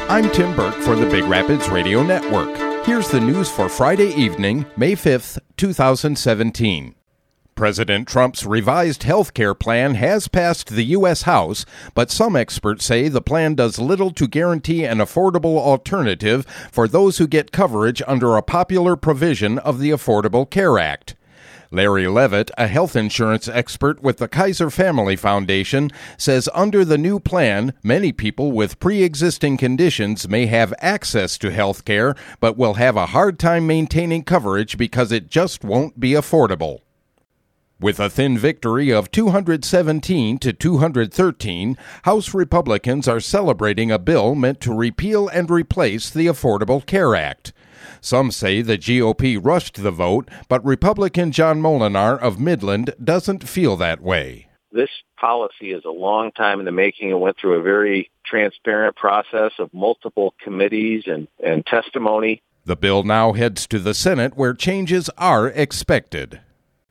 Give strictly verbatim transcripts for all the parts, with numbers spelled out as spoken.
I'm Tim Burke for the Big Rapids Radio Network. Here's the news for Friday evening, May fifth, two thousand seventeen. President Trump's revised health care plan has passed the U S House, but some experts say the plan does little to guarantee an affordable alternative for those who get coverage under a popular provision of the Affordable Care Act. Larry Levitt, a health insurance expert with the Kaiser Family Foundation, says under the new plan, many people with pre-existing conditions may have access to health care, but will have a hard time maintaining coverage because it just won't be affordable. With a thin victory of two hundred seventeen to two hundred thirteen, House Republicans are celebrating a bill meant to repeal and replace the Affordable Care Act. Some say the G O P rushed the vote, but Republican John Molinar of Midland doesn't feel that way. This policy is a long time in the making. It went through a very transparent process of multiple committees and, and testimony. The bill now heads to the Senate, where changes are expected.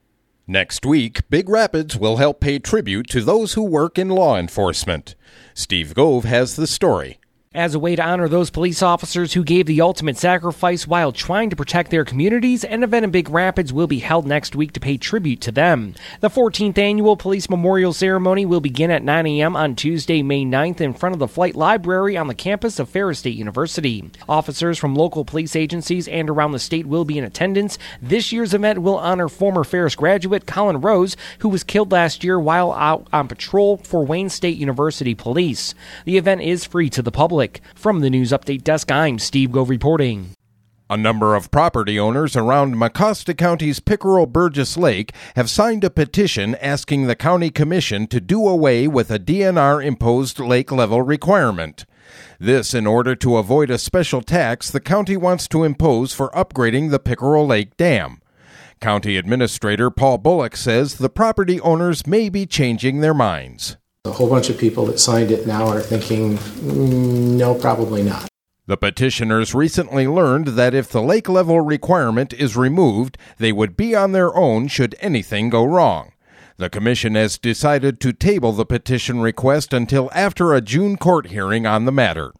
Next week, Big Rapids will help pay tribute to those who work in law enforcement. Steve Gove has the story. As a way to honor those police officers who gave the ultimate sacrifice while trying to protect their communities, an event in Big Rapids will be held next week to pay tribute to them. The fourteenth Annual Police Memorial Ceremony will begin at nine a.m. on Tuesday, May ninth in front of the Flight Library on the campus of Ferris State University. Officers from local police agencies and around the state will be in attendance. This year's event will honor former Ferris graduate Colin Rose, who was killed last year while out on patrol for Wayne State University Police. The event is free to the public. From the News Update Desk, I'm Steve Gove reporting. A number of property owners around Mecosta County's Pickerel Burgess Lake have signed a petition asking the county commission to do away with a D N R-imposed lake level requirement. This in order to avoid a special tax the county wants to impose for upgrading the Pickerel Lake Dam. County Administrator Paul Bullock says the property owners may be changing their minds. A whole bunch of people that signed it now are thinking, mm, no, probably not. The petitioners recently learned that if the lake level requirement is removed, they would be on their own should anything go wrong. The commission has decided to table the petition request until after a June court hearing on the matter.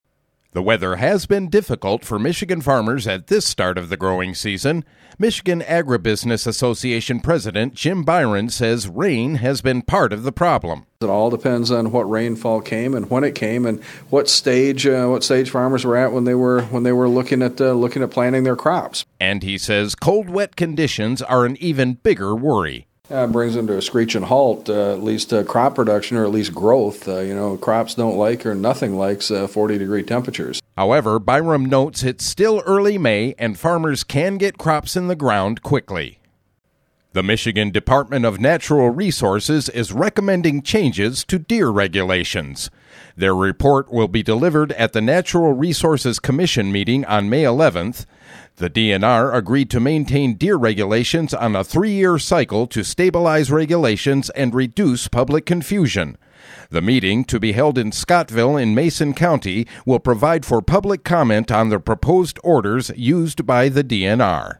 The weather has been difficult for Michigan farmers at this start of the growing season. Michigan Agribusiness Association President Jim Byron says rain has been part of the problem. It all depends on what rainfall came and when it came and what stage uh, what stage farmers were at when they were when they were looking at uh, looking at planting their crops. And he says cold, wet conditions are an even bigger worry. Uh, brings them to a screeching halt, uh, at least uh, crop production or at least growth. Uh, you know, crops don't like or nothing likes uh, forty degree temperatures. However, Byram notes it's still early May and farmers can get crops in the ground quickly. The Michigan Department of Natural Resources is recommending changes to deer regulations. Their report will be delivered at the Natural Resources Commission meeting on May eleventh. The D N R agreed to maintain deer regulations on a three-year cycle to stabilize regulations and reduce public confusion. The meeting, to be held in Scottville in Mason County, will provide for public comment on the proposed orders used by the D N R.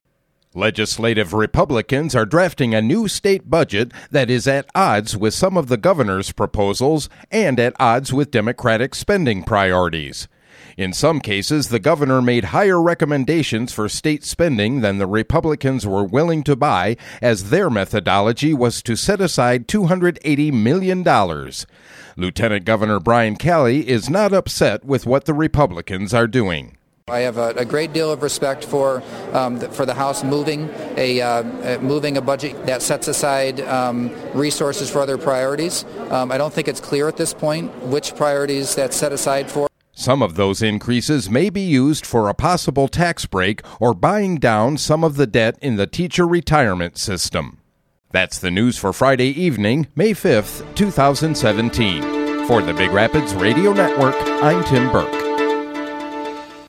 Legislative Republicans are drafting a new state budget that is at odds with some of the governor's proposals and at odds with Democratic spending priorities. In some cases, the governor made higher recommendations for state spending than the Republicans were willing to buy, as their methodology was to set aside two hundred eighty million dollars. Lieutenant Governor Brian Calley is not upset with what the Republicans are doing. I have a, a great deal of respect for um, the, for the House moving a uh, moving a budget that sets aside um, resources for other priorities. Um, I don't think it's clear at this point which priorities that's set aside for. Some of those increases may be used for a possible tax break or buying down some of the debt in the teacher retirement system. That's the news for Friday evening, May fifth, two thousand seventeen. For the Big Rapids Radio Network, I'm Tim Burke.